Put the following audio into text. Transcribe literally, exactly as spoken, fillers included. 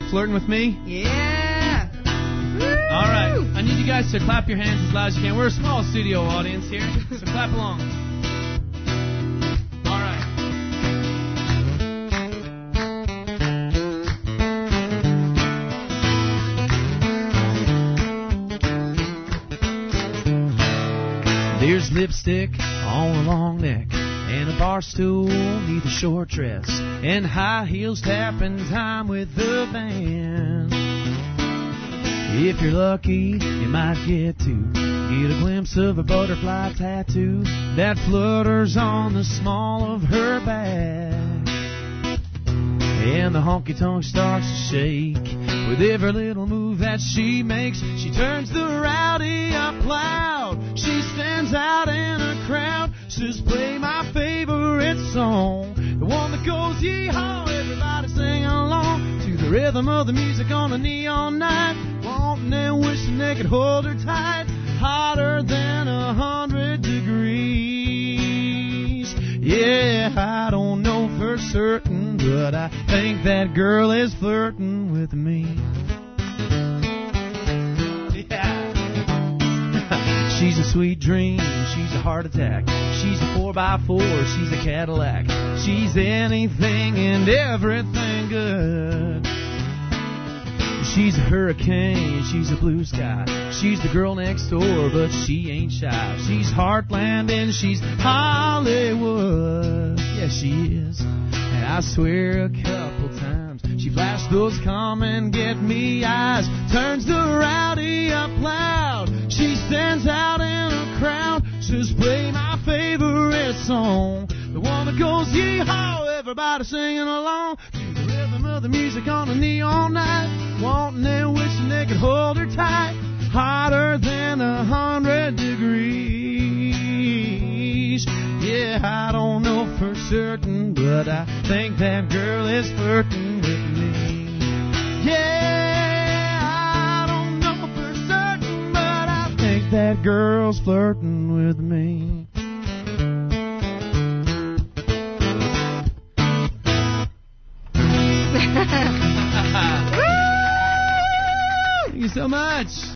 Flirting with me? Yeah. All right. I need you guys to clap your hands as loud as you can. We're a small studio audience here, so clap along. All right. There's lipstick on a long neck, and a bar stool neath a short dress, and high heels tapping time with the band. If you're lucky, you might get to get a glimpse of a butterfly tattoo that flutters on the small of her back. And the honky-tonk starts to shake with every little move that she makes. She turns the rowdy up loud. She stands out in a crowd, says, play my favorite song, the one that goes yee-haw, everybody sing along to the rhythm of the music on a neon night, wanting and wishing they could hold her tight, hotter than a hundred degrees. Yeah, I don't know for certain, but I think that girl is flirting with me. She's a sweet dream, she's a heart attack, she's a four by four, she's a Cadillac, she's anything and everything good. She's a hurricane, she's a blue sky, she's the girl next door, but she ain't shy. She's Heartland and she's Hollywood, yeah she is. And I swear a couple times she flashed those come and get me eyes, turns the rowdy up loud. She stands out in a crowd, says play my favorite song, the one that goes yee-haw, everybody singing along to the rhythm of the music on a neon night, wanting and wishing they could hold her tight, hotter than a hundred degrees. Yeah, I don't know for certain, but I think that girl is flirting with me. Yeah, I don't know for certain, but I think that girl's flirting with me. Thank you so much.